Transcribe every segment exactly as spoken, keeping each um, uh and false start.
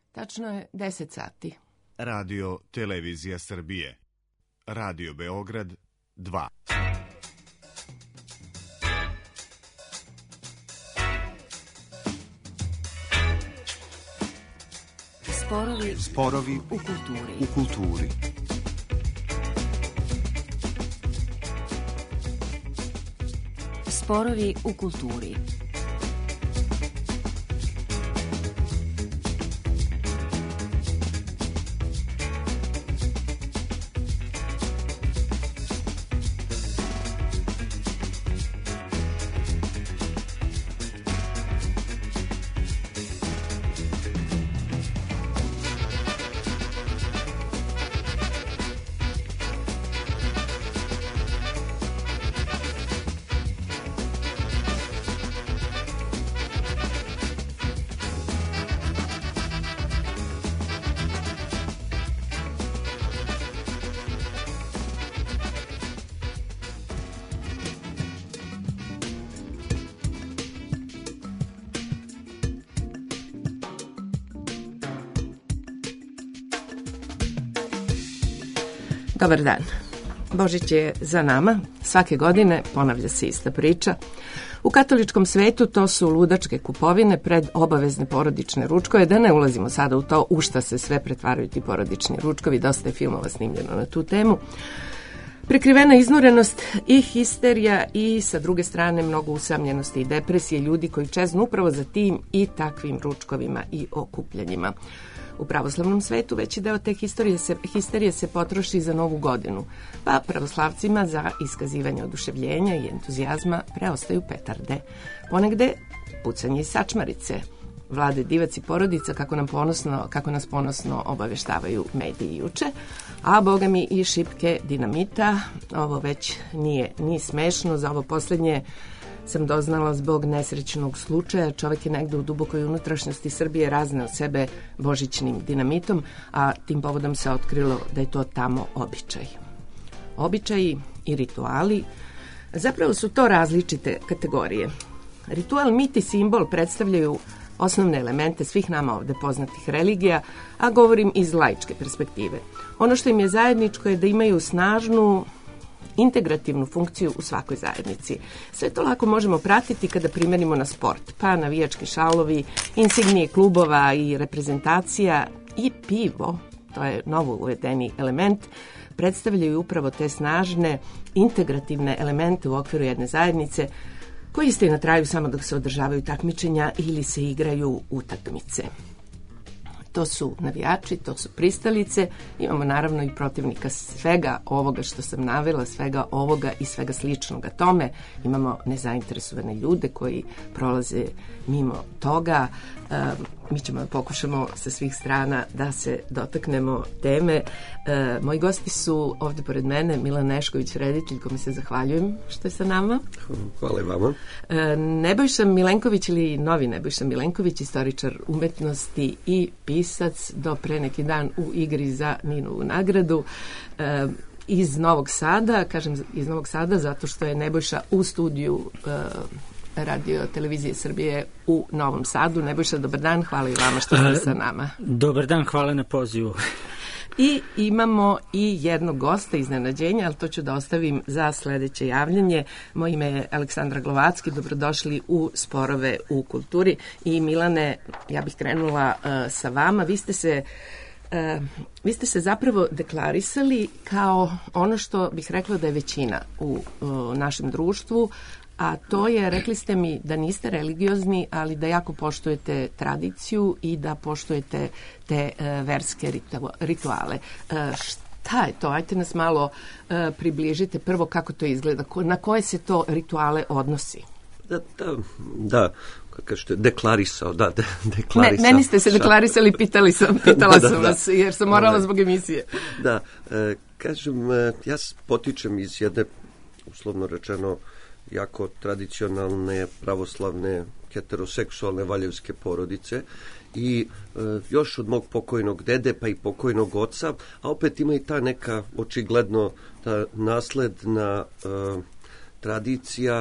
Tačno je deset sati. Radio Televizija Srbije. Radio Beograd dva. Sporovi, Sporovi u kulturi. u kulturi. Sporovi u kulturi. Dobar dan. Božić je za nama. Svake godine ponavlja se ista priča. U katoličkom svetu to su ludačke kupovine pred obavezne porodične ručkove. Da ne ulazimo sada u to u šta se sve pretvaraju ti porodični ručkovi. Dosta je filmova snimljeno na tu temu. Prekrivena iznurenost i histerija i sa druge strane mnogo usamljenosti i depresije ljudi koji čeznu upravo za tim i takvim ručkovima i okupljanjima. U pravoslavnom svetu veći deo te histerije se, histerije se potroši za novu godinu, pa pravoslavcima za iskazivanje oduševljenja i entuzijazma preostaju petarde. Ponegde pucanje i sačmarice, Vlade Divac i porodica, kako, nam ponosno, kako nas ponosno obaveštavaju mediji juče, a boga mi i šipke dinamita. Ovo već nije ni smešno, za ovo posljednje sam doznala zbog nesrećnog slučaja. Čovjek je negde u dubokoj unutrašnjosti Srbije razneo sebe božićnim dinamitom, a tim povodom se otkrilo da je to tamo običaj. Običaji i rituali, zapravo su to različite kategorije. Ritual, mit i simbol predstavljaju osnovne elemente svih nama ovde poznatih religija, a govorim iz laičke perspektive. Ono što im je zajedničko je da imaju snažnu integrativnu funkciju u svakoj zajednici. Sve to lako možemo pratiti kada primerimo na sport, pa navijački šalovi, insignije klubova i reprezentacija i pivo, to je novo uvedeni element, predstavljaju upravo te snažne integrativne elemente u okviru jedne zajednice, koji isto na traju samo dok se održavaju takmičenja ili se igraju utakmice. To su navijači, to su pristalice, imamo naravno i protivnika svega ovoga što sam navela, svega ovoga i svega sličnoga tome. Imamo nezainteresovane ljude koji prolaze mimo toga. E, mi ćemo da pokušamo sa svih strana da se dotaknemo teme. E, moji gosti su ovde pored mene, Milan Nešković, reditelj, kome se zahvaljujem što je sa nama. Hvala i vama. E, Nebojša Milenković ili novi Nebojša Milenković, istoričar umetnosti i pisac, do pre neki dan u igri za Ninovu nagradu. E, iz Novog Sada, kažem iz Novog Sada zato što je Nebojša u studiju e, Radio Televizije Srbije u Novom Sadu. Nebojša, dobar dan, hvala i vama što ste sa nama. Dobar dan, hvala na pozivu. I imamo i jednog gosta iznenađenja, ali to ću da ostavim za sledeće javljanje. Moje ime je Aleksandra Glovacki, dobrodošli u Sporove u kulturi. I Milane, ja bih krenula uh, sa vama. Vi ste se Uh, vi ste se zapravo deklarisali kao ono što bih rekla da je većina u uh, našem društvu, a to je, rekli ste mi da niste religiozni, ali da jako poštujete tradiciju i da poštujete te uh, verske ritu- rituale. Uh, šta je to? Ajte nas malo uh, približite prvo kako to izgleda, ko, na koje se to rituale odnosi? Da, da, da. Kažete, deklarisao, da, de, deklarisao. Ne, meni ste se deklarisali, pitali sam, pitala da, da, sam da. vas, jer sam morala da, zbog emisije. Da, e, kažem, e, ja potičem iz jedne, uslovno rečeno, jako tradicionalne, pravoslavne, heteroseksualne valjevske porodice i e, još od mog pokojnog dede pa i pokojnog oca, a opet ima i ta neka, očigledno, ta nasledna e, tradicija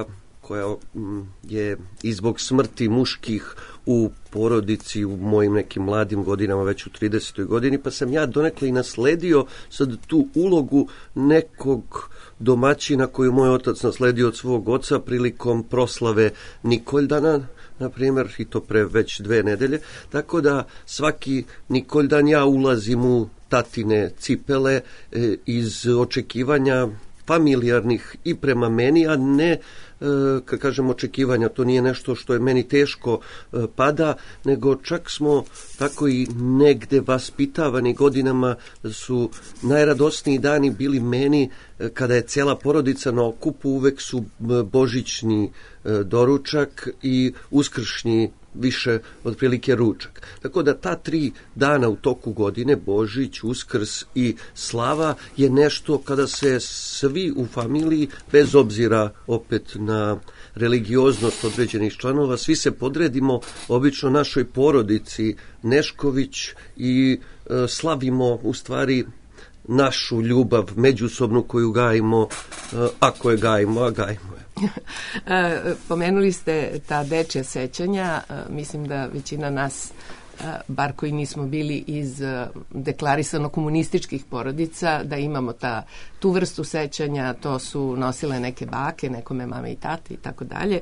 koja je i zbog smrti muških u porodici u mojim nekim mladim godinama, već u tridesetoj godini, pa sam ja donekle i nasledio sad tu ulogu nekog domaćina koju moj otac nasledio od svog oca prilikom proslave Nikoldana, na primjer, i to pre već dve nedelje, tako da svaki Nikoldan ja ulazim u tatine cipele e, iz očekivanja familijarnih i prema meni, a ne, e, kad kažem očekivanja, to nije nešto što je meni teško e, pada, nego čak smo tako i negde vaspitavani godinama, su najradosniji dani bili meni e, kada je cijela porodica na okupu, uvek su božićni e, doručak i uskršnji više otprilike ručak. Tako da ta tri dana u toku godine, Božić, Uskrs i Slava, je nešto kada se svi u familiji, bez obzira opet na religioznost određenih članova, svi se podredimo obično našoj porodici Nešković i e, slavimo u stvari našu ljubav međusobnu koju gajimo, e, ako je gajimo, a gajimo je. Pomenuli ste ta dečja sećanja, mislim da većina nas, bar koji nismo bili iz deklarisano komunističkih porodica, da imamo ta, tu vrstu sećanja, to su nosile neke bake, nekome mame i tate i tako dalje.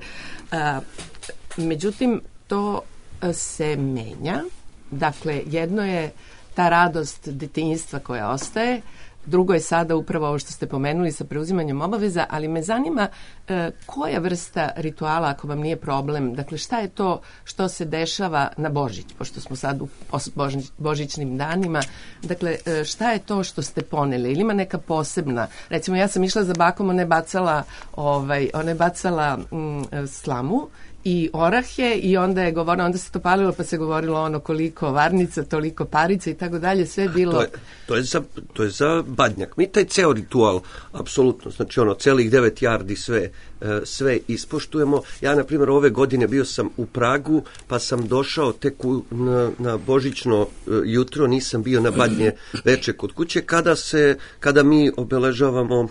Međutim, to se menja. Dakle, jedno je ta radost detinjstva koja ostaje, drugo je sada upravo ovo što ste pomenuli sa preuzimanjem obaveza, ali me zanima e, koja vrsta rituala, ako vam nije problem, dakle šta je to što se dešava na Božić, pošto smo sad u božić, božićnim danima, dakle e, šta je to što ste poneli, ili ima neka posebna, recimo ja sam išla za bakom, ona je bacala, ovaj, ona je bacala mm, slamu i orahe i onda je govorila, onda se to palilo pa se govorilo ono koliko varnica, toliko parica i tako dalje, sve je bilo... To je, to je, za, to je za badnjak. Mi taj ceo ritual, apsolutno, znači ono, celih devet jardi sve, sve ispoštujemo. Ja, na primjer, ove godine bio sam u Pragu, pa sam došao tek u, na, na božićno jutro, nisam bio na badnje veče kod kuće, kada se, kada mi obeležavamo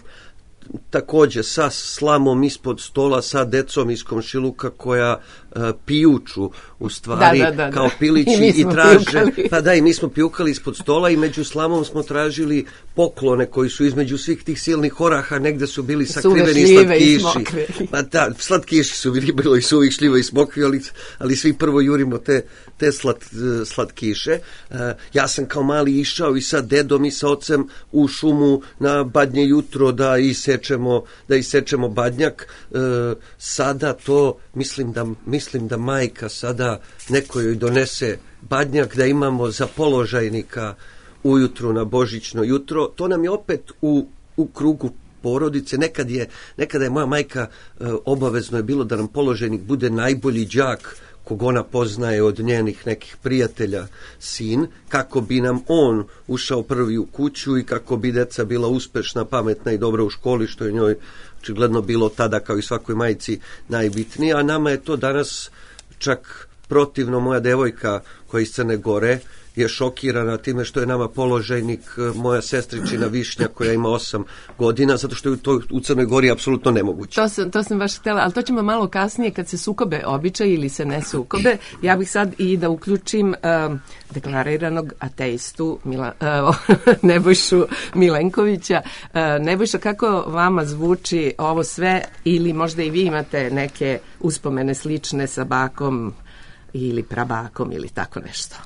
takođe sa slamom ispod stola, sa decom iz komšiluka koja uh, pijuču u stvari da, da, da, kao pilići i, i traže, pa da, i mi smo pijukali ispod stola i među slamom smo tražili poklone koji su između svih tih silnih oraha, negde su bili sakriveni slatkiši. Pa da, slatkiši su bili, bilo i suvih šljiva i smokvi, ali, ali svi prvo jurimo te, te slat, slatkiše. Uh, ja sam kao mali išao i sa dedom i sa ocem u šumu na badnje jutro da isečemo, da isečemo badnjak. Uh, sada to, mislim da, mislim da majka sada neko joj donese badnjak, da imamo za položajnika ujutru na božićno jutro. To nam je opet u, u krugu porodice. Nekad je, nekada je moja majka e, obavezno je bilo da nam položajnik bude najbolji đak kog ona poznaje od njenih nekih prijatelja sin, kako bi nam on ušao prvi u kuću i kako bi deca bila uspešna, pametna i dobra u školi, što je njoj očigledno bilo tada kao i svakoj majci najbitnije, a nama je to danas čak protivno. Moja devojka koja je iz Crne Gore je šokirana time što je nama položajnik moja sestričina Višnja koja ima osam godina, zato što je to u Crnoj Gori apsolutno nemoguće. To sam, to sam baš htjela, ali to ćemo malo kasnije kad se sukobe običaj ili se ne sukobe. Ja bih sad i da uključim um, deklariranog ateistu Mila, uh, Nebojšu Milenkovića. Uh, Nebojša, kako vama zvuči ovo sve, ili možda i vi imate neke uspomene slične sa bakom ili prabakom ili tako nešto?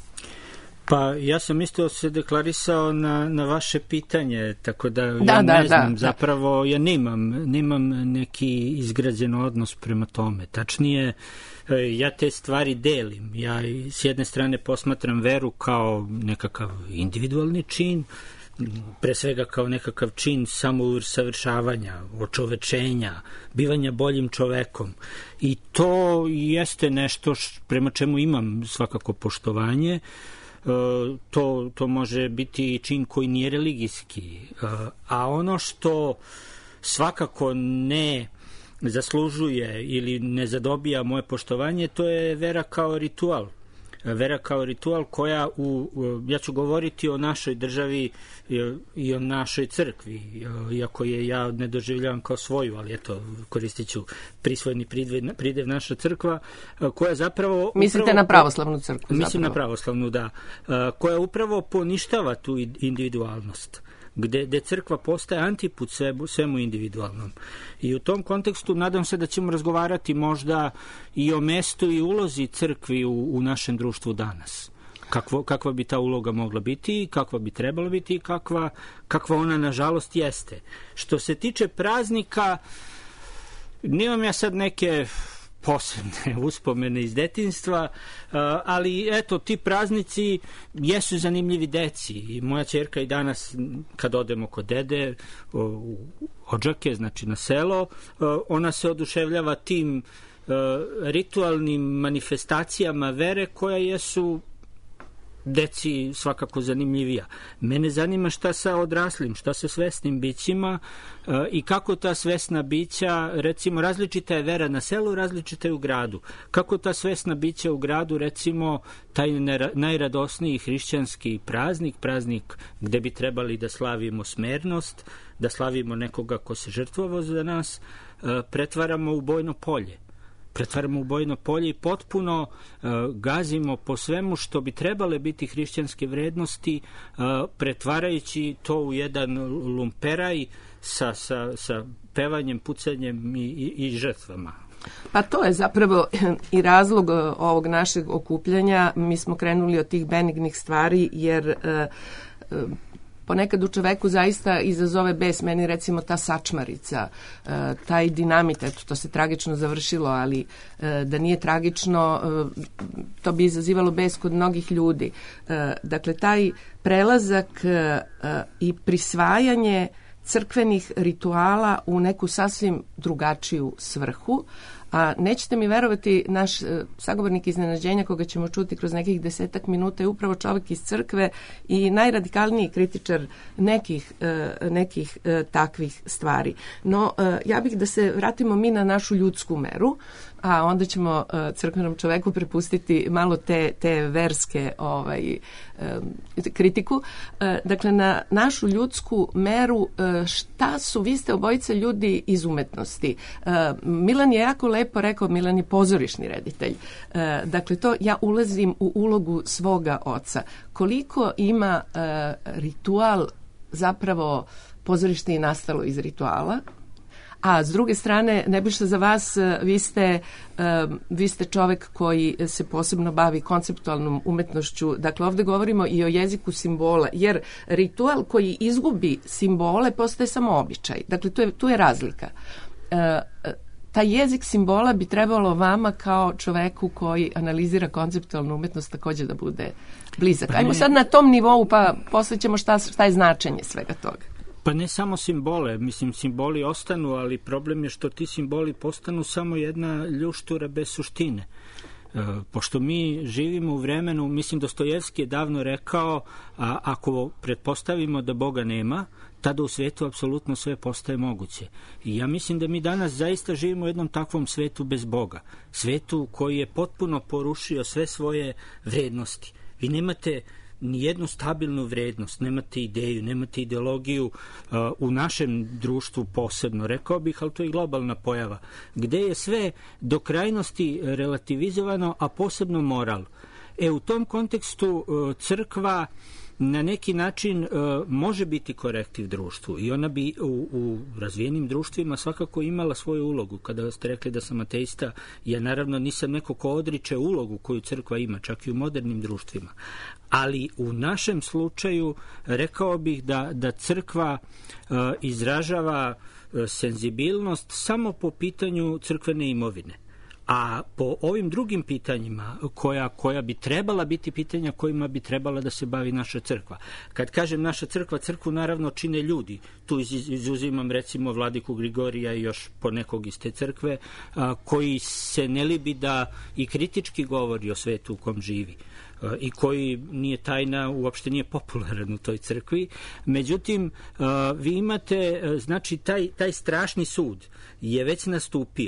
Pa ja sam isto se deklarisao na, na vaše pitanje, tako da, da ja ne da, znam, da, zapravo ja nemam, nemam neki izgrađen odnos prema tome. Tačnije, ja te stvari delim. Ja s jedne strane posmatram veru kao nekakav individualni čin, pre svega kao nekakav čin samousavršavanja, očovečenja, bivanja boljim čovekom. I to jeste nešto š, prema čemu imam svakako poštovanje. To, to može biti čin koji nije religijski. A ono što svakako ne zaslužuje ili ne zadobija moje poštovanje, to je vera kao ritual. vera kao ritual koja, u, ja ću govoriti o našoj državi i o našoj crkvi, iako je ja ne doživljavam kao svoju, ali eto, koristit ću prisvojni pridev, pridev naša crkva, koja zapravo... Mislite upravo, na pravoslavnu crkvu? Mislim zapravo. na pravoslavnu, da. Koja upravo poništava tu individualnost, gde, gde crkva postaje antiput svemu, svemu individualnom. I u tom kontekstu nadam se da ćemo razgovarati možda i o mestu i ulozi crkvi u, u našem društvu danas. Kakvo, kakva bi ta uloga mogla biti, kakva bi trebala biti i kakva, kakva ona nažalost jeste. Što se tiče praznika, nemam ja sad neke posebne uspomene iz detinjstva, ali eto, ti praznici jesu zanimljivi deci. I moja ćerka i danas, kad odemo kod dede u Odžake, znači na selo, ona se oduševljava tim ritualnim manifestacijama vere koja jesu deci svakako zanimljivija. Mene zanima šta sa odraslim, šta sa svesnim bićima e, i kako ta svesna bića, recimo različita je vera na selu, različita je u gradu. Kako ta svesna bića u gradu, recimo taj najradosniji hrišćanski praznik, praznik gde bi trebali da slavimo smernost, da slavimo nekoga ko se žrtvovao za nas, e, pretvaramo u bojno polje. pretvaramo u bojno polje i potpuno uh, gazimo po svemu što bi trebale biti hrišćanske vrednosti, uh, pretvarajući to u jedan lumperaj sa, sa, sa pevanjem, pucanjem i, i, i žrtvama. Pa to je zapravo i razlog ovog našeg okupljanja. Mi smo krenuli od tih benignih stvari jer uh, uh, ponekad u čoveku zaista izazove bes, meni recimo ta sačmarica, taj dinamit, eto, to se tragično završilo, ali da nije tragično, to bi izazivalo bes kod mnogih ljudi. Dakle, taj prelazak i prisvajanje crkvenih rituala u neku sasvim drugačiju svrhu, a nećete mi verovati, naš uh, sagovornik iznenađenja koga ćemo čuti kroz nekih desetak minuta je upravo čovjek iz crkve i najradikalniji kritičar nekih, uh, nekih uh, takvih stvari. No, uh, ja bih da se vratimo mi na našu ljudsku meru, a onda ćemo uh, crkvenom čoveku prepustiti malo te, te verske ovaj, um, kritiku. Uh, dakle, na našu ljudsku meru, uh, šta su, vi ste obojice ljudi iz umetnosti. Uh, Milan je jako lepo rekao, Milan je pozorišni reditelj. Uh, dakle, to ja ulazim u ulogu svoga oca. Koliko ima uh, ritual, zapravo pozorište je nastalo iz rituala, a s druge strane, Nebojša, za vas, vi ste, vi ste čovek koji se posebno bavi konceptualnom umetnošću. Dakle, ovde govorimo i o jeziku simbola, jer ritual koji izgubi simbole postaje samo običaj. Dakle, tu je, tu je razlika. Taj jezik simbola bi trebalo vama kao čoveku koji analizira konceptualnu umetnost takođe da bude blizak. Ajmo sad na tom nivou, pa posle ćemo šta, šta je značenje svega toga. Pa ne samo simbole, mislim, simboli ostanu, ali problem je što ti simboli postanu samo jedna ljuštura bez suštine. E, pošto mi živimo u vremenu, mislim, Dostojevski je davno rekao, a, ako pretpostavimo da Boga nema, tada u svetu apsolutno sve postaje moguće. I ja mislim da mi danas zaista živimo u jednom takvom svetu bez Boga. Svetu koji je potpuno porušio sve svoje vrednosti. Vi nemate ni jednu stabilnu vrednost, nemate ideju, nemate ideologiju uh, u našem društvu posebno, rekao bih, ali to je globalna pojava, gde je sve do krajnosti relativizovano, a posebno moral. E, u tom kontekstu uh, crkva na neki način uh, može biti korektiv društvu i ona bi u, u razvijenim društvima svakako imala svoju ulogu. Kada ste rekli da sam ateista, ja naravno nisam neko ko odriče ulogu koju crkva ima, čak i u modernim društvima. Ali u našem slučaju rekao bih da, da crkva uh, izražava uh, senzibilnost samo po pitanju crkvene imovine. A po ovim drugim pitanjima koja, koja bi trebala biti pitanja kojima bi trebala da se bavi naša crkva. Kad kažem naša crkva, crkvu naravno čine ljudi. Tu izuzimam recimo vladiku Grigorija i još ponekog iz te crkve, a, koji se ne libi da i kritički govori o svetu u kom živi i koji nije tajna, uopšte nije popularan u toj crkvi. Međutim, vi imate, znači, taj, taj strašni sud je već nastupio.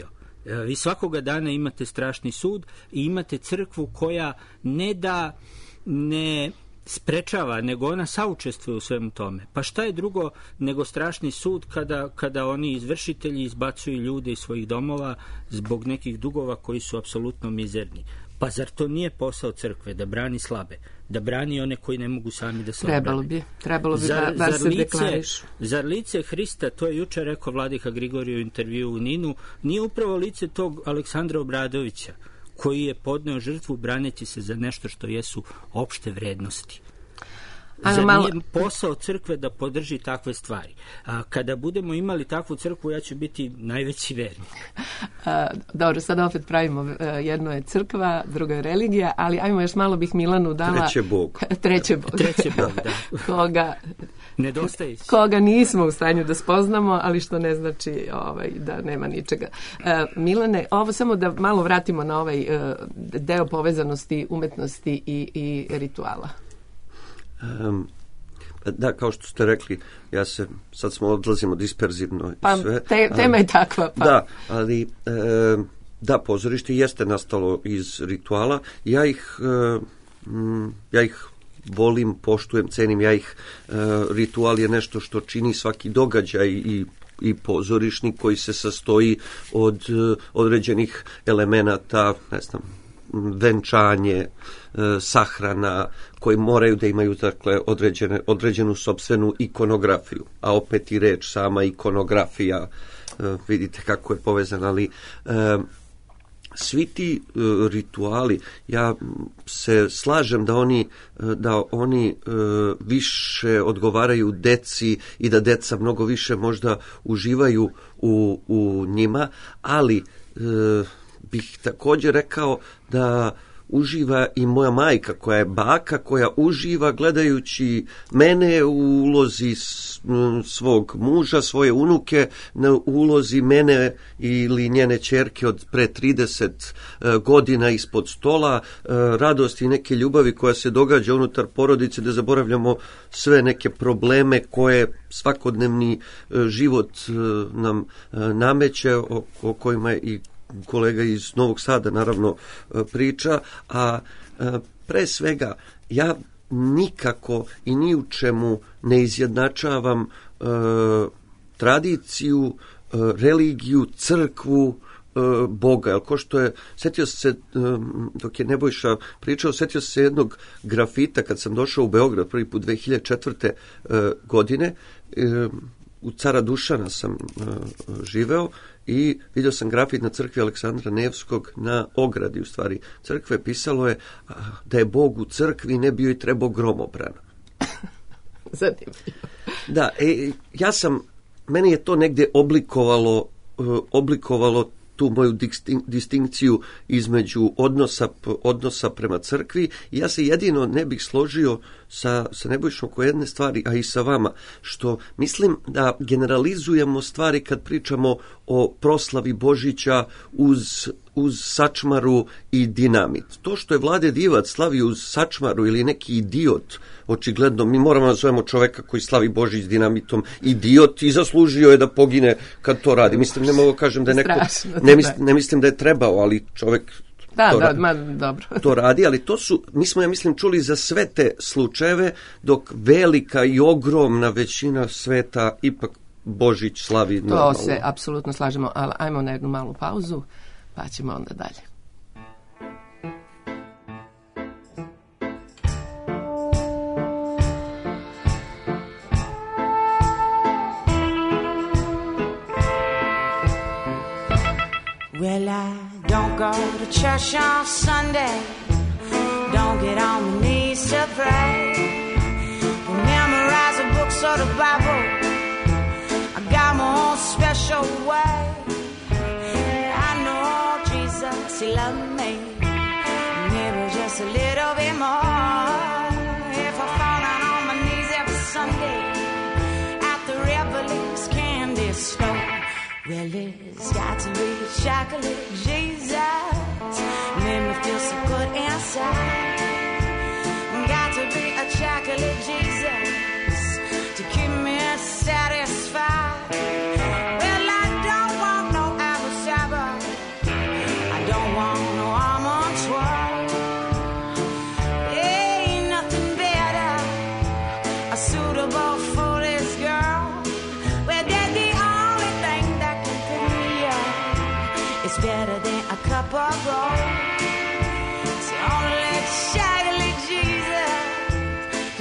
Vi svakoga dana imate strašni sud i imate crkvu koja ne da ne sprečava, nego ona saučestvuje u svemu tome. Pa šta je drugo nego strašni sud kada, kada oni izvršitelji izbacuju ljude iz svojih domova zbog nekih dugova koji su apsolutno mizerni? Pa zar to nije posao crkve da brani slabe, da brani one koji ne mogu sami da se trebalo obrane? Bi, trebalo bi zar, da, da zar se lice, deklarišu. Zar lice Hrista, to je juče rekao vladika Grigorije u intervju u Ninu, nije upravo lice tog Aleksandra Obradovića, koji je podneo žrtvu braneći se za nešto što jesu opšte vrednosti? Zar malo... nije posao crkve da podrži takve stvari? A, kada budemo imali takvu crkvu, ja ću biti najveći vernik. A, dobro, sad opet pravimo, jedno je crkva, drugo je religija, ali ajmo još malo bih Milanu dala... Treće Bog. Treće Bog. Treće Bog, da. Koga... Nedostaje. Koga nismo u stanju da spoznamo, ali što ne znači ovaj, da nema ničega. E, Milane, ovo samo da malo vratimo na ovaj e, deo povezanosti umetnosti i, i rituala. Um, da, kao što ste rekli, ja se, sad smo odlazimo disperzivno i pa, sve. Te, tema je takva. Pa. Da, ali e, da, pozorište jeste nastalo iz rituala. Ja ih, e, m, ja ih volim, poštujem, cenim, ja ih, e, ritual je nešto što čini svaki događaj i i pozorišni koji se sastoji od e, određenih elemenata, ne znam, venčanje, sahrana, koji moraju da imaju dakle, određene, određenu sopstvenu ikonografiju, a opet i reč sama ikonografija, vidite kako je povezana, ali svi ti rituali, ja se slažem da oni, da oni više odgovaraju deci i da deca mnogo više možda uživaju u, u njima, ali bih također rekao da uživa i moja majka koja je baka, koja uživa gledajući mene u ulozi svog muža, svoje unuke, na ulozi mene ili njene ćerke od pre trideset godina ispod stola, radosti i neke ljubavi koja se događa unutar porodice, da zaboravljamo sve neke probleme koje svakodnevni život nam nameće, o, o kojima je i kolega iz Novog Sada naravno priča, a pre svega ja nikako i ni u čemu ne izjednačavam e, tradiciju, e, religiju, crkvu, e, Boga. Jel, ko što je, setio se, e, dok je Nebojša pričao, setio se jednog grafita kad sam došao u Beograd prvi put dve hiljade četvrte. E, godine. E, u Cara Dušana sam e, živeo i vidio sam grafit na crkvi Aleksandra Nevskog na ogradi, u stvari crkve, pisalo je da je Bog u crkvi, ne bio i trebao gromobran. Zanimljivo. Da, e, ja sam, meni je to negdje oblikovalo, oblikovalo tu moju distin, distinkciju između odnosa, odnosa prema crkvi, i ja se jedino ne bih složio sa, sa Nebojšom oko jedne stvari, a i sa vama, što mislim da generalizujemo stvari kad pričamo o proslavi Božića uz, uz sačmaru i dinamit. To što je Vlade Divac slavio uz sačmaru ili neki idiot, očigledno, mi moramo da zovemo čoveka koji slavi Božić s dinamitom idiot i zaslužio je da pogine kad to radi. Mislim, ne mogu kažem da je neko, ne, mis, ne mislim da je trebao, ali čovek Da, to, da, radi, ma, dobro. to radi, ali to su, mi smo, ja mislim, čuli za sve te slučajeve, dok velika i ogromna većina sveta ipak Božić slavi normalno. To se apsolutno slažemo, ali ajmo na jednu malu pauzu, pa ćemo onda dalje. Well, I don't go to church on Sunday, don't get on my knees to pray, don't memorize the books or the Bible, I got my own special way. I know Jesus, he loved me, maybe just a little bit more. If I fall down on my knees every Sunday at the Revelings candy store, well, it's got to be chocolate Jesus, made me feel so good inside. Got to be a chocolate Jesus to keep me satisfied. Well, I don't want no apple cider,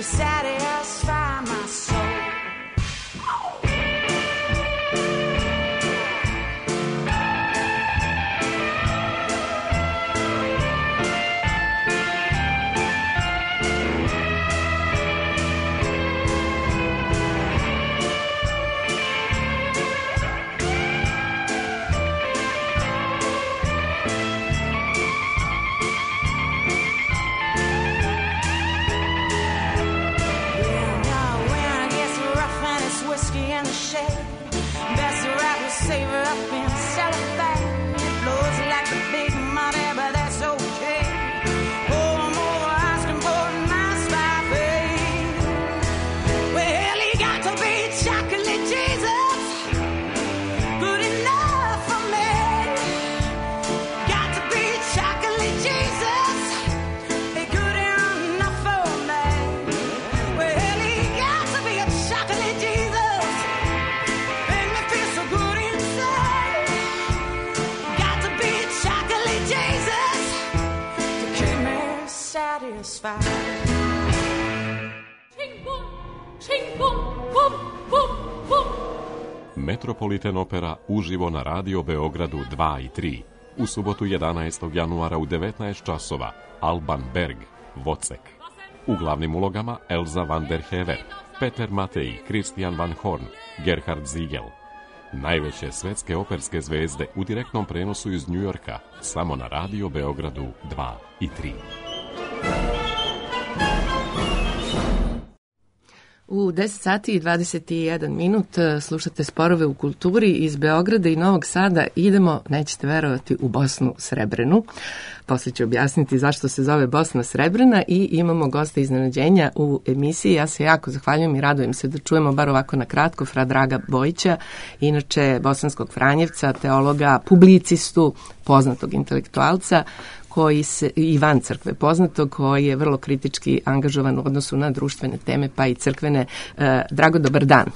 satisfy my soul. Save her up in cellophane. It blows like the big money, but that's okay. Oh, I'm over asking for a nice vibe. Well, he got to be chocolate Jesus, good enough for me. Got to be chocolate Jesus, good enough for me. Well, he got to be a chocolate Jesus, make me feel so good. Satisfied. Metropolitan Opera uživo na Radio Beogradu dva i tri. U subotu jedanaestog januara u devetnaest časova Alban Berg, Vocek. U glavnim ulogama Elza van der Hever, Peter Matej, Christian van Horn, Gerhard Ziegel. Najveće svetske operske zvezde u direktnom prenosu iz Njujorka samo na Radio Beogradu dva i tri. U deset sati i dvadeset jedan minut slušate Sporove u kulturi iz Beograda i Novog Sada. Idemo, nećete verovati, u Bosnu Srebrenu. Poslije ću objasniti zašto se zove Bosna Srebrena i imamo gosta iznenađenja u emisiji. Ja se jako zahvaljujem i radujem se da čujemo bar ovako na kratko fra Draga Bojića, inače bosanskog Franjevca, teologa, publicistu, poznatog intelektualca, koji se, i van crkve poznato, koji je vrlo kritički angažovan u odnosu na društvene teme, pa i crkvene. E, Drago, dobar dan.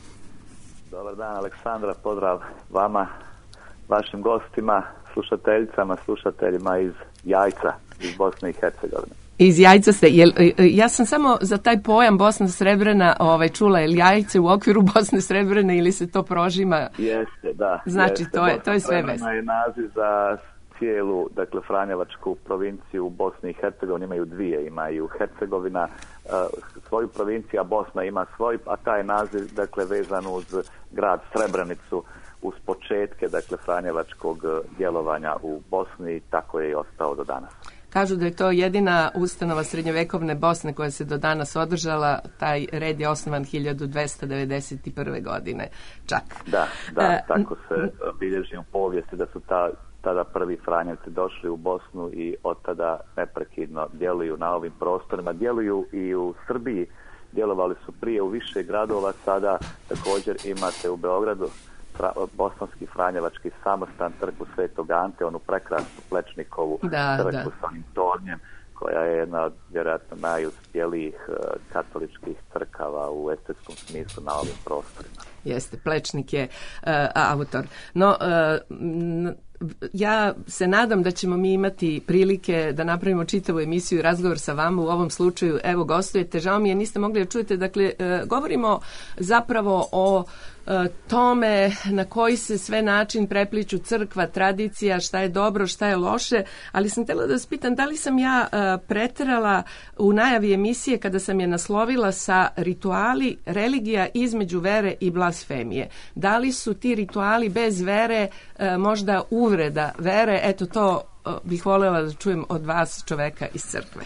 Dobar dan, Aleksandra, pozdrav vama, vašim gostima, slušateljicama, slušateljima iz Jajca, iz Bosne i Hercegovine. Iz Jajca ste, jel, ja sam samo za taj pojam Bosna Srebrena ovaj, čula, je li Jajce u okviru Bosne Srebrene ili se to prožima? Jeste, da. Znači, jeste. to je, to je sve vez. Bosna je naziv za cijelu, dakle, Franjevačku provinciju u Bosni i Hercegovini, imaju dvije, imaju Hercegovina uh, svoju provinciju, a Bosna ima svoj, a taj naziv, dakle, vezan uz grad Srebrenicu, uz početke, dakle, Franjevačkog djelovanja u Bosni, tako je i ostao do danas. Kažu da je to jedina ustanova srednjovekovne Bosne koja se do danas održala, taj red je osnovan hiljadu dvesta devedeset prve. godine, čak. Da, da, uh, tako se bilježi u povijesti da su ta tada prvi Franjevci došli u Bosnu i od tada neprekidno djeluju na ovim prostorima. Djeluju i u Srbiji, djelovali su prije u više gradova, sada također imate u Beogradu fra, bosanski Franjevački samostan, crkvu Svetog Ante, onu prekrasnu Plečnikovu da, crkvu da. sa onim tornjem, koja je jedna od vjerojatno najuspjelijih uh, katoličkih crkava u estetskom smislu na ovim prostorima. Jeste, Plečnik je uh, autor. No, uh, n- ja se nadam da ćemo mi imati prilike da napravimo čitavu emisiju i razgovor sa vama. U ovom slučaju, evo, gostujete. Žao mi je, niste mogli da čujete. Dakle, uh, govorimo zapravo o uh, tome na koji se sve način prepliču crkva, tradicija, šta je dobro, šta je loše, ali sam htjela da vas pitam da li sam ja uh, preterala u najavi emisije kada sam je naslovila sa rituali, religija između vere i blasfemije. Da li su ti rituali bez vere uh, možda uvreda vere? Eto, to uh, bih voljela da čujem od vas, čoveka iz crkve.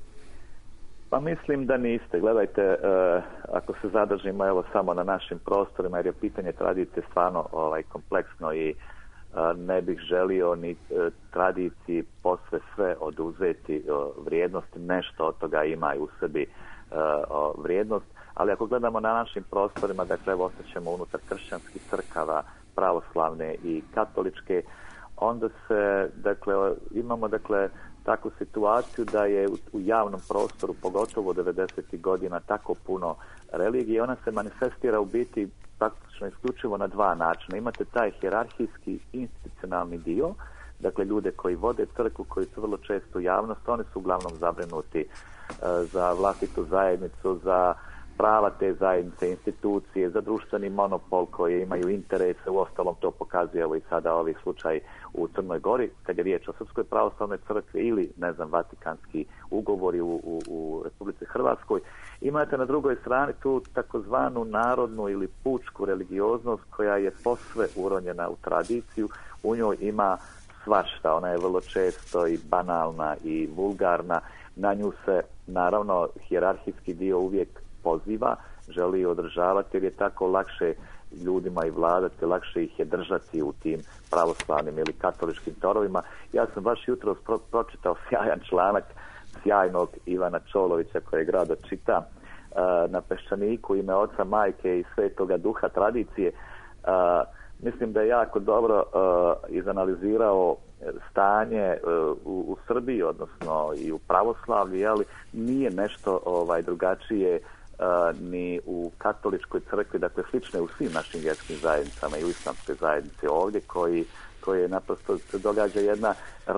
Pa mislim da niste. Gledajte, uh, ako se zadržimo evo samo na našim prostorima, jer je pitanje tradicije stvarno ovaj, kompleksno i uh, ne bih želio ni uh, tradiciji posve sve oduzeti uh, vrijednosti, nešto od toga ima i u sebi uh, vrijednost, ali ako gledamo na našim prostorima, dakle evo ostaćemo unutar kršćanskih crkava, pravoslavne i katoličke, onda se, dakle, imamo, dakle, takvu situaciju da je u, u javnom prostoru, pogotovo devedesetih godina, tako puno religije. Ona se manifestira u biti praktično isključivo na dva načina. Imate taj hijerarhijski institucionalni dio, dakle ljude koji vode crkvu, koji su vrlo često u javnosti, oni su uglavnom zabrinuti za vlastitu zajednicu, za prava te zajednice, institucije, za društveni monopol koji imaju interese, u ostalom to pokazuje evo i sada ovaj slučaj u Crnoj Gori, kad je riječ o Srpskoj pravoslavnoj crkvi ili, ne znam, Vatikanski ugovori u, u, u Republici Hrvatskoj. Imate na drugoj strani tu takozvanu narodnu ili pučku religioznost koja je posve uronjena u tradiciju, u njoj ima svašta, ona je vrlo često i banalna i vulgarna, na nju se naravno hijerarhijski dio uvijek poziva, želi održavati jer je tako lakše ljudima i vladati, lakše ih je držati u tim pravoslavnim ili katoličkim torovima. Ja sam baš jutro pro- pročitao sjajan članak sjajnog Ivana Čolovića koje grado čita uh, na Peščaniku, ime Oca, Majke i Svetoga Duha tradicije. Uh, mislim da je jako dobro uh, izanalizirao stanje uh, u, u Srbiji, odnosno i u pravoslavlju, ali nije nešto ovaj drugačije Uh, ni u katoličkoj crkvi, dakle slične u svim našim vjerskim zajednicama i u islamskoj zajednici ovdje, koji, koji je naprosto se događa jedna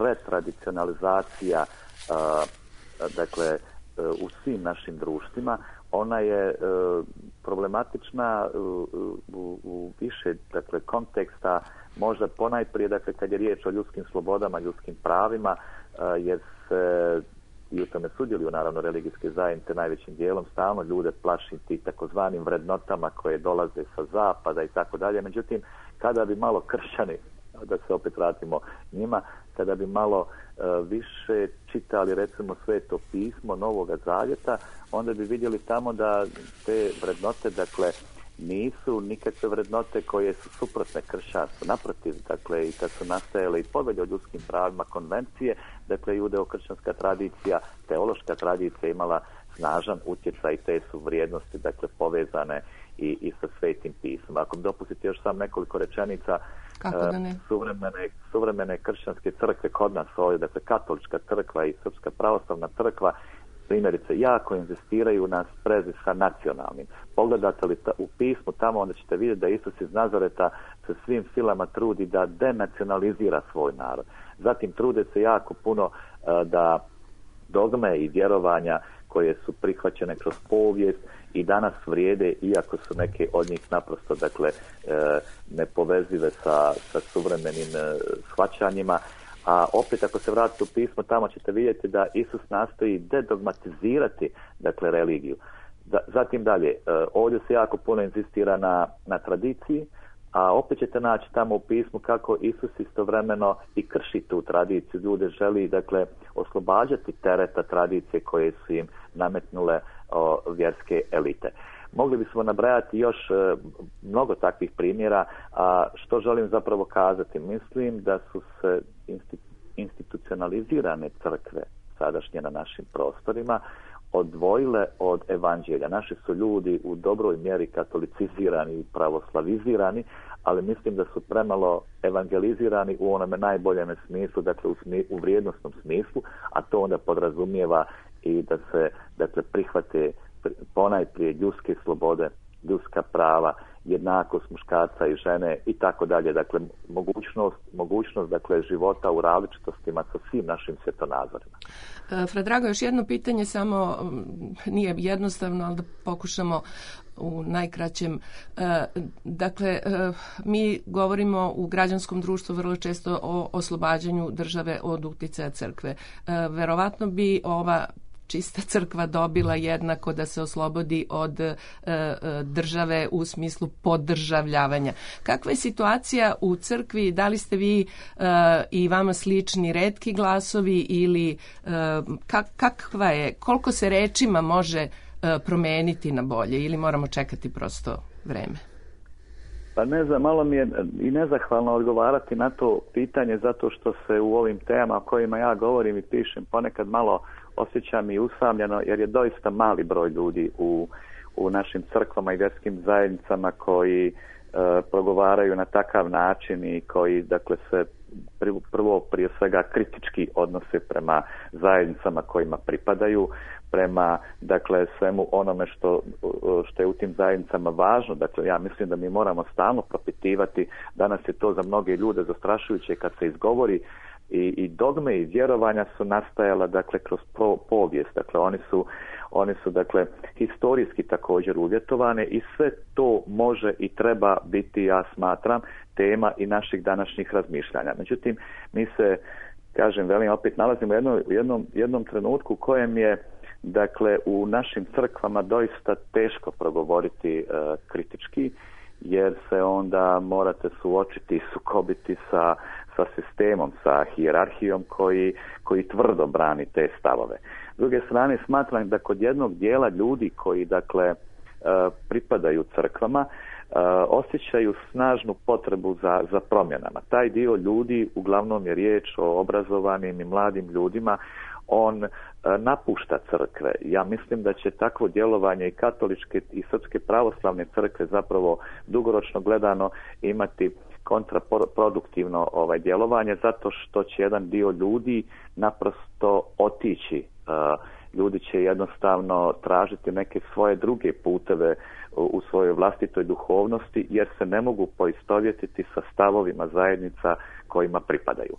retradicionalizacija uh, dakle uh, u svim našim društvima. Ona je uh, problematična uh, u, u više dakle konteksta, možda ponajprije dakle kad je riječ o ljudskim slobodama, ljudskim pravima, uh, jer se i u tome sudjeluju naravno religijske zajednice najvećim dijelom, stalno ljude plašiti takozvanim vrednotama koje dolaze sa zapada i tako dalje. Međutim, kada bi malo kršćani, da se opet vratimo njima, kada bi malo uh, više čitali recimo Sveto pismo Novoga Zavjeta, onda bi vidjeli tamo da te vrednote, dakle, nisu nikakve vrednote koje su suprotne kršćanstvu. Naprotiv, dakle, i kad su nastajale i povelje o ljudskim pravima, konvencije, dakle, judeo-kršćanska tradicija, teološka tradicija imala snažan utjecaj, te su vrijednosti, dakle, povezane i, i sa Svetim pismom. Ako mi dopustite još sam nekoliko rečenica, Kako da ne? suvremene, suvremene kršćanske crkve kod nas ovdje, dakle, katolička crkva i Srpska pravoslavna crkva, primjerice, jako inzistiraju na sprezi sa nacionalnim. Pogledate li ta, u pismu tamo, onda ćete vidjeti da Isus iz Nazareta sa svim silama trudi da denacionalizira svoj narod. Zatim trude se jako puno uh, da dogme i vjerovanja koje su prihvaćene kroz povijest i danas vrijede, iako su neke od njih naprosto, dakle, uh, nepovezive sa, sa suvremenim uh, shvaćanjima. A opet ako se vratite u pismo, tamo ćete vidjeti da Isus nastoji dedogmatizirati, dakle, religiju. Zatim dalje, ovdje se jako puno inzistira na, na tradiciji, a opet ćete naći tamo u pismu kako Isus istovremeno i krši tu tradiciju. Ljude želi, dakle, oslobađati tereta tradicije koje su im nametnule o, vjerske elite. Mogli bismo nabrajati još e, mnogo takvih primjera, a što želim zapravo kazati? Mislim da su se institucionalizirane crkve sadašnje na našim prostorima odvojile od evanđelja. Naši su ljudi u dobroj mjeri katolicizirani i pravoslavizirani, ali mislim da su premalo evangelizirani u onome najboljem smislu, dakle u, smi, u vrijednostnom smislu, a to onda podrazumijeva i da se, dakle, prihvate ponajprije ljudske slobode, ljudska prava, jednakost muškarca i žene i tako dalje. Dakle, mogućnost, mogućnost dakle, života u različitostima sa svim našim svjetonazorima. Fra Drago, još jedno pitanje, samo nije jednostavno, ali da pokušamo u najkraćem. Dakle, mi govorimo u građanskom društvu vrlo često o oslobađanju države od uticaja crkve. Verovatno bi ova čista crkva dobila jednako da se oslobodi od e, države u smislu podržavljavanja. Kakva je situacija u crkvi? Da li ste vi e, i vama slični retki glasovi ili e, kak, kakva je, koliko se rečima može e, promeniti na bolje ili moramo čekati prosto vreme? Pa ne znam, malo mi je i nezahvalno odgovarati na to pitanje zato što se u ovim temama o kojima ja govorim i pišem ponekad malo osjećam i usamljeno, jer je doista mali broj ljudi u, u našim crkvama i vjerskim zajednicama koji e, progovaraju na takav način i koji, dakle, se prvo prije svega kritički odnose prema zajednicama kojima pripadaju, prema, dakle, svemu onome što, što je u tim zajednicama važno. Dakle, ja mislim da mi moramo stalno propitivati, danas je to za mnoge ljude zastrašujuće kad se izgovori i, i dogme i vjerovanja su nastajala dakle kroz pro, povijest. Dakle, oni su, oni su dakle historijski također uvjetovane i sve to može i treba biti, ja smatram, tema i naših današnjih razmišljanja. Međutim, mi se, kažem, velim, opet nalazimo u jednom, jednom, jednom trenutku u kojem je dakle u našim crkvama doista teško progovoriti uh, kritički, jer se onda morate suočiti i sukobiti sa, sa sistemom, sa hijerarhijom koji, koji tvrdo brani te stavove. S druge strane, smatram da kod jednog dijela ljudi koji dakle uh, pripadaju crkvama uh, osjećaju snažnu potrebu za, za promjenama. Taj dio ljudi, uglavnom je riječ o obrazovanim i mladim ljudima, on napušta crkve. Ja mislim da će takvo djelovanje i katoličke i srpske pravoslavne crkve zapravo dugoročno gledano imati kontraproduktivno ovaj djelovanje, zato što će jedan dio ljudi naprosto otići. Ljudi će jednostavno tražiti neke svoje druge puteve u svojoj vlastitoj duhovnosti, jer se ne mogu poistovjetiti sa stavovima zajednica kojima pripadaju.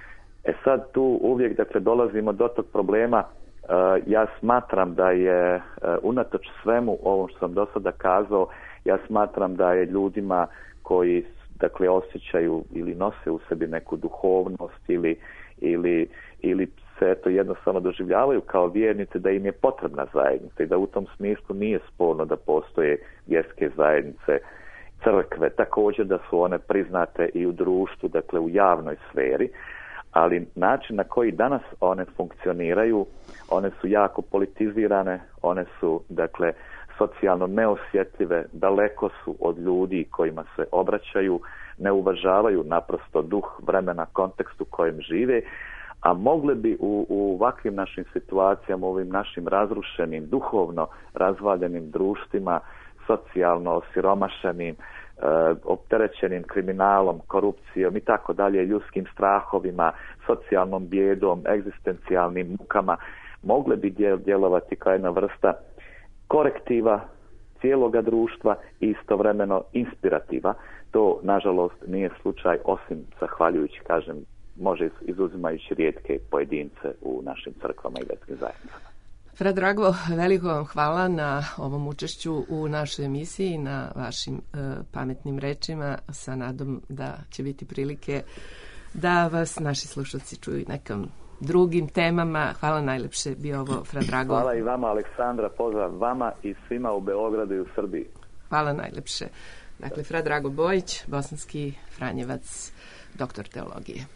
E sad tu uvijek dakle dolazimo do tog problema. Uh, ja smatram da je uh, unatoč svemu ovom što sam do sada kazao, ja smatram da je ljudima koji dakle osjećaju ili nose u sebi neku duhovnost ili, ili, ili se eto jednostavno doživljavaju kao vjernici, da im je potrebna zajednica i da u tom smislu nije sporno da postoje vjerske zajednice, crkve, također da su one priznate i u društvu, dakle u javnoj sferi. Ali način na koji danas one funkcioniraju, one su jako politizirane, one su dakle socijalno neosjetljive, daleko su od ljudi kojima se obraćaju, ne uvažavaju naprosto duh vremena, kontekst u kojem žive, a mogle bi u, u ovakvim našim situacijama, u ovim našim razrušenim, duhovno razvaljenim društvima, socijalno osiromašenim, Uh, opterećenim kriminalom, korupcijom i tako dalje, ljudskim strahovima, socijalnom bijedom, egzistencijalnim mukama, mogle bi djelovati kao jedna vrsta korektiva cijeloga društva i istovremeno inspirativa. To, nažalost, nije slučaj, osim zahvaljujući, kažem, može izuzimajući rijetke pojedince u našim crkvama i vjerskim zajednicama. Fra Drago, veliko vam hvala na ovom učešću u našoj emisiji, na vašim e, pametnim rečima, sa nadom da će biti prilike da vas naši slušalci čuju nekim drugim temama. Hvala najlepše, bio ovo Fra Drago. Hvala i vama, Aleksandra, pozdrav vama i svima u Beogradu i u Srbiji. Hvala najlepše. Dakle, Fra Drago Bojić, bosanski Franjevac, doktor teologije.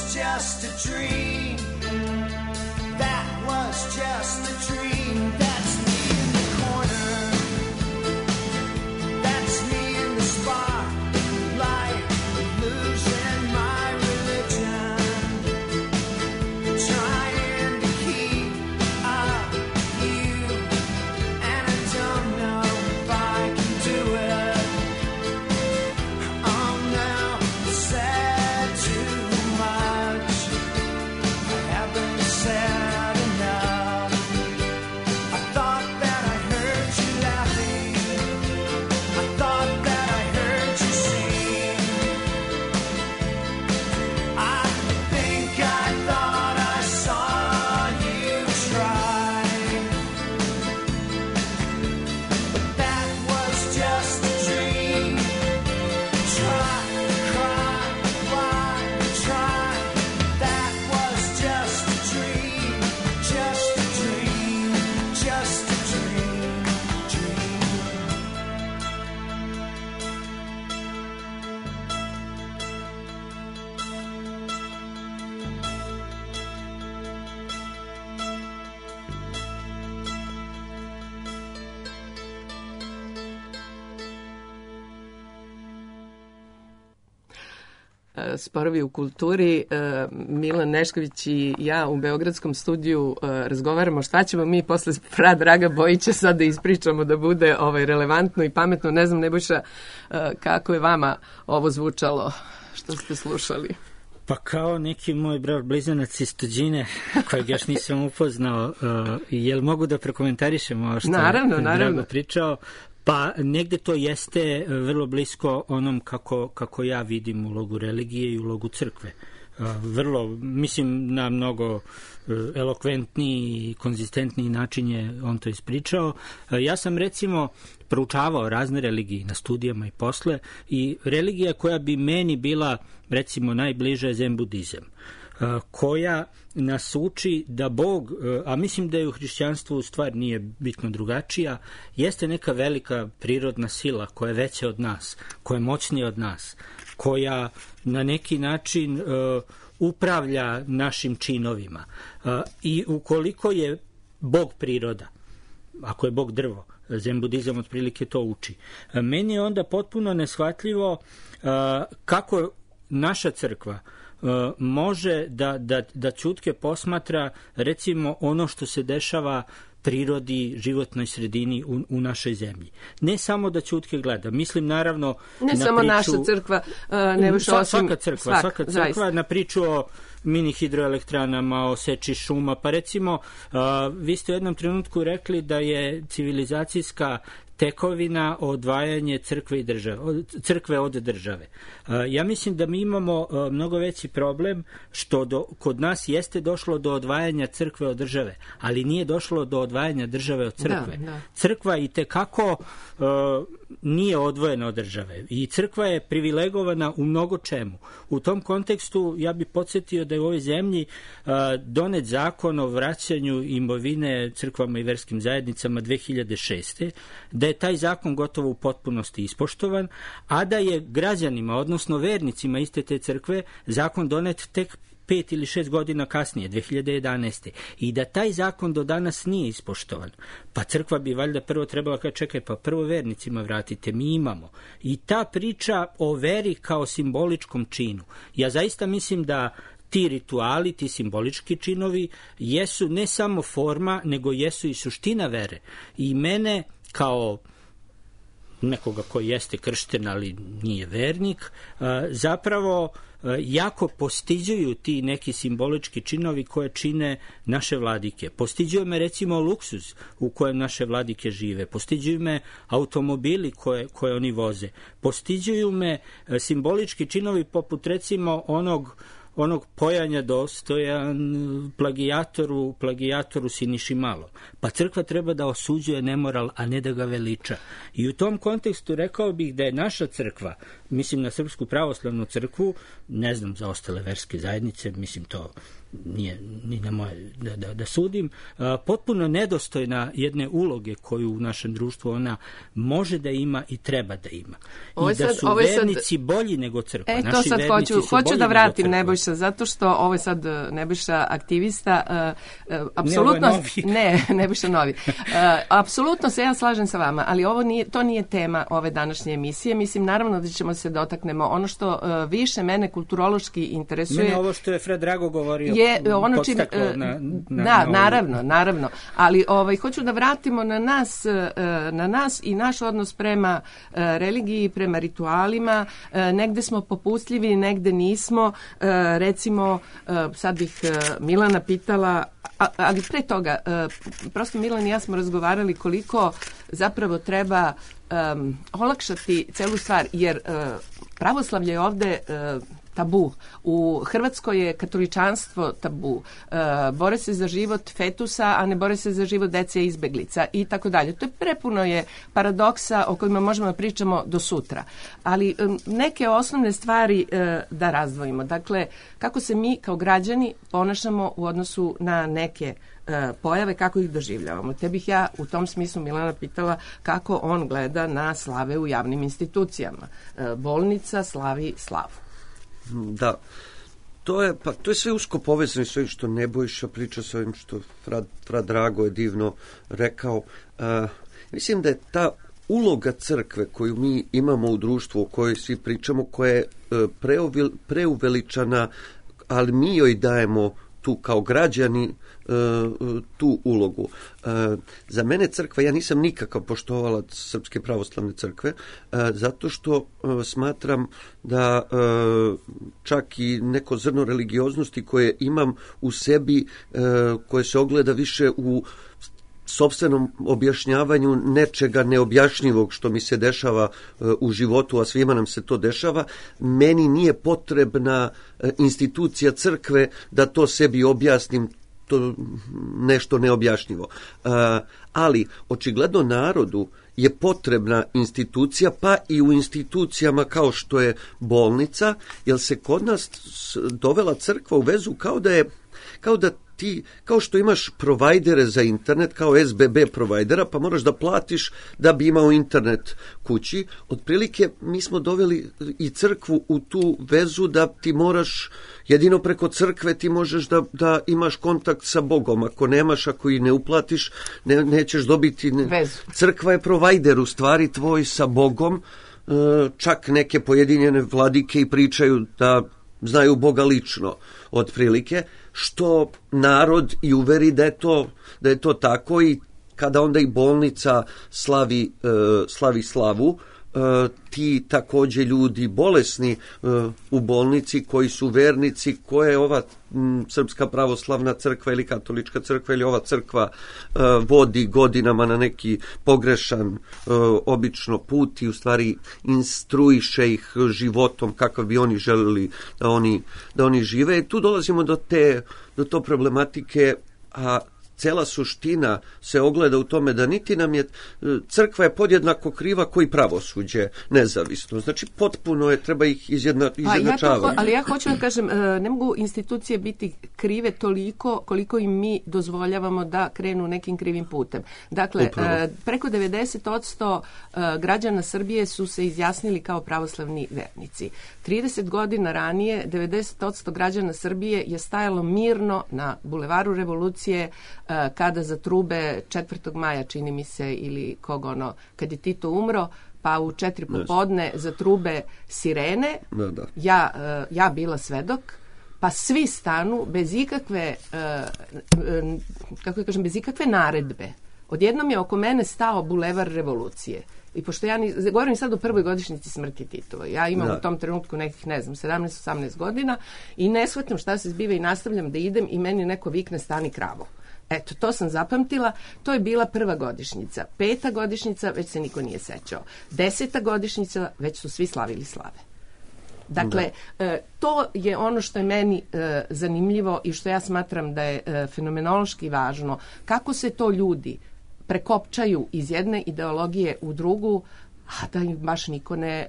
just a dream. That was just a dream. That's me in the corner. That's me in the spotlight, losing my religion, trying to keep up with you, and I don't know if I can do it. Oh no, I said too much. I haven't said enough. I thought that I heard you laughing. I thought that I heard you sing. I think I thought I saw you try. But that was just a dream. Try, cry, why, try. That was just a dream. Just a dream. Just a dream. Dream. Sporovi u kulturi. Milan Nešković i ja u Beogradskom studiju razgovaramo šta ćemo mi posle fra Draga Bojića sad da ispričamo da bude ovaj relevantno i pametno. Ne znam, Nebojša, kako je vama ovo zvučalo što ste slušali? Pa kao neki moj brat blizanac iz tuđine, kojeg još nisam upoznao, uh, jel mogu da prekomentarišem ovo što Naravno, je naravno. Drago pričao? Pa negde to jeste vrlo blisko onom kako, kako ja vidim ulogu religije i ulogu crkve. Uh, vrlo, mislim, na mnogo uh, elokventniji i konzistentniji način je on to ispričao. Uh, ja sam recimo proučavao razne religije na studijama i posle, i religija koja bi meni bila recimo najbliža je zen budizam, koja nas uči da Bog, a mislim da je u hrišćanstvu stvar nije bitno drugačija, jeste neka velika prirodna sila koja je veća od nas, koja je moćnija od nas, koja na neki način uh, upravlja našim činovima. Uh, I ukoliko je Bog priroda, ako je Bog drvo, zen budizam otprilike to uči, uh, meni je onda potpuno neshvatljivo uh, kako naša crkva uh, može da, da, da ćutke posmatra recimo ono što se dešava prirodi, životnoj sredini u, u našoj zemlji. Ne samo da ćutke gleda, mislim naravno ne na samo priču, naša crkva, uh, nego što sva, osim svaka crkva, svak, svaka crkva zaista. Na priču o mini hidroelektranama, o seči šuma, pa recimo uh, vi ste u jednom trenutku rekli da je civilizacijska tekovina odvajanje crkve i države, crkve od države. Ja mislim da mi imamo mnogo veći problem što do, kod nas jeste došlo do odvajanja crkve od države, ali nije došlo do odvajanja države od crkve. Da, da. Crkva i tekako uh, nije odvojena od države i crkva je privilegovana u mnogo čemu. U tom kontekstu ja bih podsjetio da je u ovoj zemlji uh, donet zakon o vraćanju imovine crkvama i verskim zajednicama dve hiljade šeste. Da je taj zakon gotovo u potpunosti ispoštovan, a da je građanima, odnosno vernicima iste te crkve, zakon donet tek pet ili šest godina kasnije, dve hiljade jedanaeste. I da taj zakon do danas nije ispoštovan. Pa crkva bi valjda prvo trebala kada čekaj, pa prvo vernicima vratite, mi imamo. I ta priča o veri kao simboličkom činu. Ja zaista mislim da ti rituali, ti simbolički činovi jesu ne samo forma, nego jesu i suština vere. I mene kao nekoga koji jeste kršten, ali nije vernik, zapravo jako postiđuju ti neki simbolički činovi koje čine naše vladike. Postiđuju me recimo luksuz u kojem naše vladike žive. Postiđuju me automobili koje, koje oni voze. Postiđuju me simbolički činovi poput recimo onog onog pojanja dostojan plagijatoru, plagijatoru Siniši Malom. Pa crkva treba da osuđuje nemoral, a ne da ga veliča. I u tom kontekstu rekao bih da je naša crkva, mislim na Srpsku pravoslavnu crkvu, ne znam za ostale verske zajednice, mislim to nije ni na moje da, da, da sudim, a, potpuno nedostojna jedne uloge koju u našem društvu ona može da ima i treba da ima. I da su vernici sad bolji nego crkva. E, to sad hoću, hoću da vratim Nebojša, zato što ovo je sad Nebojša aktivista, uh, uh, apsolutno, ne, ne, Nebojša novi. Uh, apsolutno se ja slažem sa vama, ali ovo nije, to nije tema ove današnje emisije. Mislim, naravno da ćemo se dotaknemo. Ono što uh, više mene kulturološki interesuje... Mene ovo što je Fred Drago govorio je ono čim, na, na, da, na naravno, naravno. Ali ovaj, hoću da vratimo na nas, na nas i naš odnos prema religiji, prema ritualima. Negde smo popustljivi, negde nismo. Recimo, sad bih Milana pitala, ali pre toga, prosto Milan i ja smo razgovarali koliko zapravo treba um, olakšati celu stvar, jer uh, pravoslavlje je ovde uh, tabu. U Hrvatskoj je katoličanstvo tabu. Uh, bore se za život fetusa, a ne bore se za život dece izbeglica i tako dalje. To je prepuno je paradoksa o kojima možemo da pričamo do sutra. Ali um, neke osnovne stvari uh, da razdvojimo. Dakle, kako se mi kao građani ponašamo u odnosu na neke pojave, kako ih doživljavamo. Te bih ja u tom smislu Milana pitala kako on gleda na slave u javnim institucijama. Bolnica slavi slavu. Da, to je, pa, to je sve usko povezano s ovim što Nebojša priča, s ovim što Fra, Fra Drago je divno rekao. Uh, mislim da je ta uloga crkve koju mi imamo u društvu, o kojoj svi pričamo, koja je uh, preuvel, preuveličana, ali mi joj dajemo tu kao građani tu ulogu. Za mene crkva, ja nisam nikakav poštovalac Srpske pravoslavne crkve, zato što smatram da čak i neko zrno religioznosti koje imam u sebi, koje se ogleda više u sopstvenom objašnjavanju nečega neobjašnjivog što mi se dešava u životu, a svima nam se to dešava, meni nije potrebna institucija crkve da to sebi objasnim, to nešto neobjašnjivo. Ali očigledno narodu je potrebna institucija, pa i u institucijama kao što je bolnica, jer se kod nas dovela crkva u vezu kao da je, kao da ti, kao što imaš provajdere za internet, kao S B B provajdera, pa moraš da platiš da bi imao internet kući. Otprilike mi smo doveli i crkvu u tu vezu da ti moraš, jedino preko crkve ti možeš da, da imaš kontakt sa Bogom. Ako nemaš, ako i ne uplatiš, ne, nećeš dobiti... Ne. Vezu. Crkva je provajder u stvari tvoj sa Bogom. Čak neke pojedinjene vladike i pričaju da znaju Boga lično, otprilike, što narod i uveri da je to, da je to tako, i kada onda i bolnica slavi, uh, slavi slavu, uh, ti takođe ljudi bolesni uh, u bolnici koji su vernici, koje ova m, Srpska pravoslavna crkva ili katolička crkva ili ova crkva uh, vodi godinama na neki pogrešan uh, obično put i u stvari instruiše ih životom kakav bi oni želeli da oni, da oni žive. I tu dolazimo do te do to problematike, a cela suština se ogleda u tome da niti nam je, crkva je podjednako kriva koji pravosuđe nezavisno. Znači, potpuno je, treba ih izjedna, izjednačavati. Pa ja to, ali ja hoću da kažem, ne mogu institucije biti krive toliko koliko im mi dozvoljavamo da krenu nekim krivim putem. Dakle, Upravo. preko devedeset posto građana Srbije su se izjasnili kao pravoslavni vernici. trideset godina ranije, devedeset posto građana Srbije je stajalo mirno na Bulevaru Revolucije, kada za trube četvrtog maja, čini mi se, ili kog ono, kad je Tito umro, pa u četiri popodne za trube sirene, da, da. Ja, ja bila svedok, pa svi stanu bez ikakve, kako ja kažem, bez ikakve naredbe. Odjednom je oko mene stao Bulevar Revolucije. I pošto ja ni, govorim sad o prvoj godišnjici smrti Titova. Ja imam da. u tom trenutku nekih, ne znam, sedamnaest osamnaest godina i ne shvatim šta se zbiva i nastavljam da idem i meni neko vikne stani kravo. Eto, to sam zapamtila, to je bila prva godišnjica. Peta godišnjica, već se niko nije sećao. Deseta godišnjica, već su svi slavili slave. Dakle, e, to je ono što je meni e, zanimljivo i što ja smatram da je e, fenomenološki važno. Kako se to ljudi prekopčaju iz jedne ideologije u drugu, a da im baš niko ne,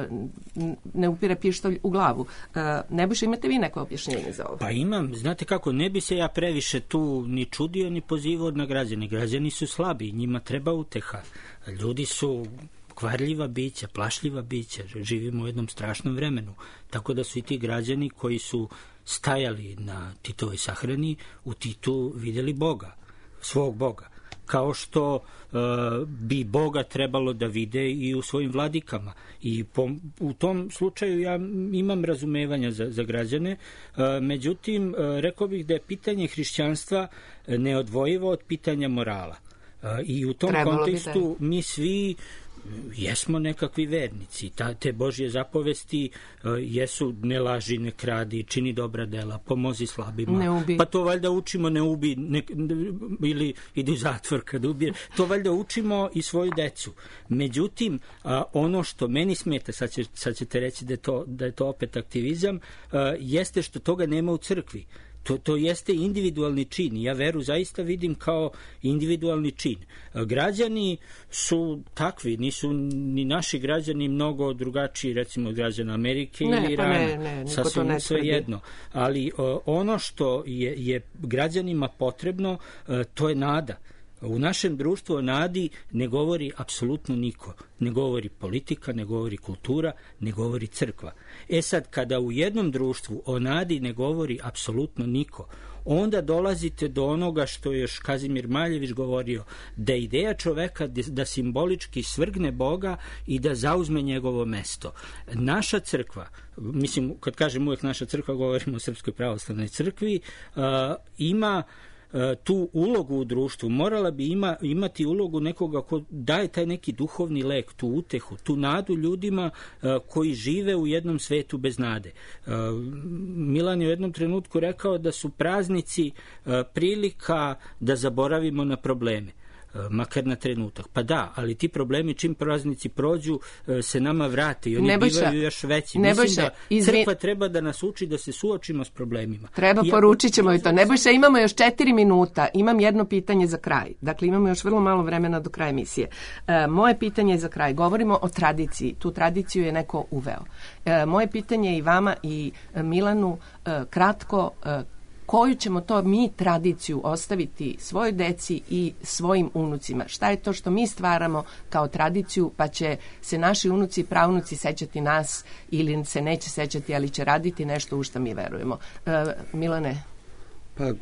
ne upire pištolj u glavu. Nebojša, imate vi neko objašnjenje za ovo? Pa imam, znate kako, ne bi se ja previše tu ni čudio ni pozivao na građane. Građani su slabi, njima treba uteha. Ljudi su kvarljiva bića, plašljiva bića, živimo u jednom strašnom vremenu. Tako da su i ti građani koji su stajali na Titovoj sahrani u Titu vidjeli Boga, svog Boga. Kao što uh, bi Boga trebalo da vide i u svojim vladikama. I po, u tom slučaju ja imam razumevanja za, za građane. Uh, međutim, uh, rekao bih da je pitanje hrišćanstva neodvojivo od pitanja morala. Uh, I u tom trebalo kontekstu mi svi jesmo nekakvi vernici. Ta, te Božje zapovesti uh, jesu ne laži, ne kradi, čini dobra dela, pomozi slabima. Pa to valjda učimo, ne ubi, ne, ili idi u zatvor kad ubije. To valjda učimo i svoju decu. Međutim, uh, ono što meni smeta, sad, će, sad ćete reći da je, to, da je to opet aktivizam, uh, jeste što toga nema u crkvi. To, to jeste individualni čin. Ja veru zaista vidim kao individualni čin. Građani su takvi, nisu ni naši građani mnogo drugačiji, recimo od građana Amerike ne, ili Irana. Ne, ne, sasvim ne sve jedno. Ali ono što je, je građanima potrebno, to je nada. U našem društvu o nadi ne govori apsolutno niko. Ne govori politika, ne govori kultura, ne govori crkva. E sad, kada u jednom društvu o nadi ne govori apsolutno niko, onda dolazite do onoga što je još Kazimir Maljević govorio, da je ideja čoveka da simbolički svrgne Boga i da zauzme njegovo mesto. Naša crkva, mislim, kad kažem uvek naša crkva, govorimo o Srpskoj pravoslavnoj crkvi, uh, ima tu ulogu u društvu, morala bi ima, imati ulogu nekoga ko daje taj neki duhovni lek, tu utehu, tu nadu ljudima uh, koji žive u jednom svetu bez nade. Uh, Milan je u jednom trenutku rekao da su praznici uh, prilika da zaboravimo na probleme. Makar na trenutak. Pa da, ali ti problemi čim praznici prođu se nama vrate i oni Nebojša, bivaju još veći. Nebojša, Mislim da izvi... crkva treba da nas uči da se suočimo s problemima. Treba, I poručit ćemo i to. Nebojša, imamo još četiri minuta. Imam jedno pitanje za kraj. Dakle, imamo još vrlo malo vremena do kraja emisije. E, moje pitanje je za kraj. Govorimo o tradiciji. Tu tradiciju je neko uveo. E, moje pitanje je i vama i Milanu e, kratko e, koju ćemo to mi tradiciju ostaviti svojoj deci i svojim unucima. Šta je to što mi stvaramo kao tradiciju, pa će se naši unuci i praunuci sećati nas ili se neće sećati, ali će raditi nešto u što mi verujemo. E, Milane? Pa,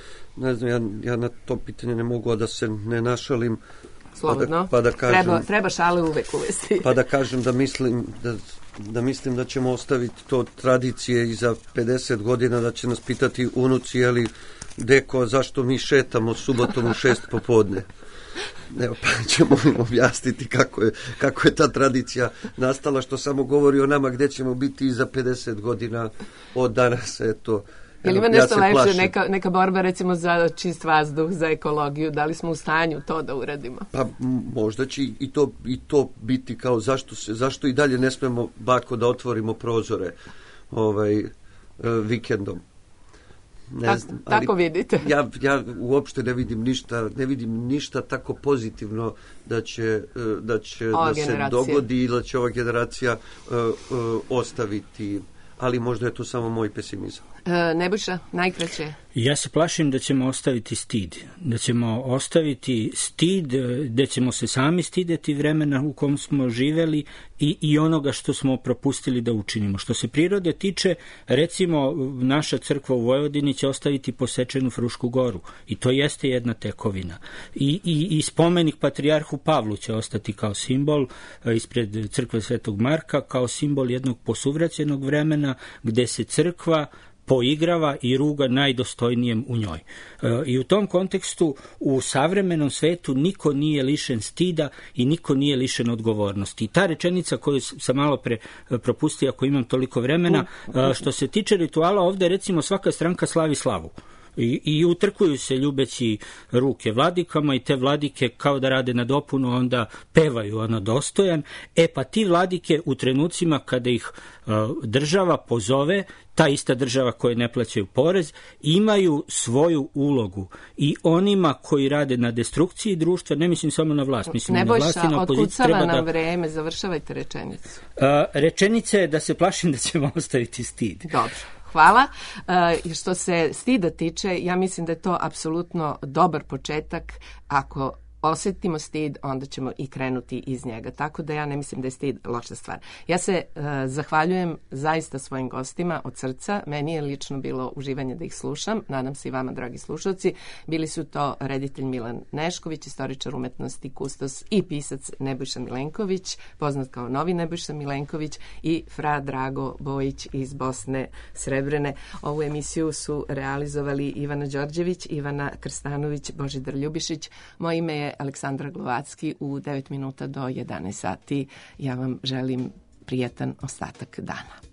ne znam, ja, ja na to pitanje ne mogu da se ne našalim. Slobodno. Pa da, pa da kažem, treba, treba šale uvek uvesti. Pa da kažem da mislim da da mislim da ćemo ostaviti to tradicije i za pedeset godina da će nas pitati unuci, jeli, deko, zašto mi šetamo subotom u šest popodne. Evo, pa ćemo im objasniti kako je, kako je ta tradicija nastala, što samo govori o nama gde ćemo biti i za pedeset godina od danas, eto. Je li ima nešto ja lepše, neka, neka borba recimo za čist vazduh, za ekologiju, da li smo u stanju to da uradimo? Pa možda će i to, i to biti kao zašto, se, zašto i dalje ne smemo bako da otvorimo prozore ovaj, vikendom. Ne tako, znam, tako vidite. Ja, ja uopšte ne vidim ništa, ne vidim ništa tako pozitivno da će, da, će da se dogodi i da će ova generacija uh, uh, ostaviti, ali možda je to samo moj pesimizam. E, Nebojša, najkraće. Ja se plašim da ćemo ostaviti stid. Da ćemo ostaviti stid, da ćemo se sami stideti vremena u kom smo živeli i, i onoga što smo propustili da učinimo. Što se prirode tiče, recimo, naša crkva u Vojvodini će ostaviti posečenu Frušku goru. I to jeste jedna tekovina. I, i, i spomenik patrijarhu Pavlu će ostati kao simbol ispred crkve Svetog Marka, kao simbol jednog posuvraćenog vremena gde se crkva poigrava i ruga najdostojnijem u njoj. E, I u tom kontekstu u savremenom svetu niko nije lišen stida i niko nije lišen odgovornosti. I ta rečenica koju sam malo pre propustio, ako imam toliko vremena, e, što se tiče rituala, ovde recimo svaka stranka slavi slavu. I, i utrkuju se ljubeći ruke vladikama i te vladike kao da rade na dopunu, onda pevaju ono dostojan. E pa ti vladike u trenucima kada ih uh, država pozove, ta ista država koja ne plaćaju porez, imaju svoju ulogu i onima koji rade na destrukciji društva, ne mislim samo na vlast, mislim ne na vlast i na opoziciju. Nebojša, otkucava nam da... vreme, završavajte rečenicu. Uh, rečenica je da se plašim da ćemo ostaviti stid. Dobro. Hvala. E, što se stida tiče, ja mislim da je to apsolutno dobar početak. Ako osjetimo stid, onda ćemo i krenuti iz njega. Tako da ja ne mislim da je stid loša stvar. Ja se e, zahvaljujem zaista svojim gostima od srca. Meni je lično bilo uživanje da ih slušam. Nadam se i vama, dragi slušalci. Bili su to reditelj Milan Nešković, istoričar umetnosti, kustos i pisac Nebojša Milenković, poznat kao novi Nebojša Milenković, i fra Drago Bojić iz Bosne Srebrene. Ovu emisiju su realizovali Ivana Đorđević, Ivana Krstanović, Božidar Ljubišić. Moje ime je Aleksandra Glovacki. U devet minuta do jedanaest sati ja vam želim prijatan ostatak dana.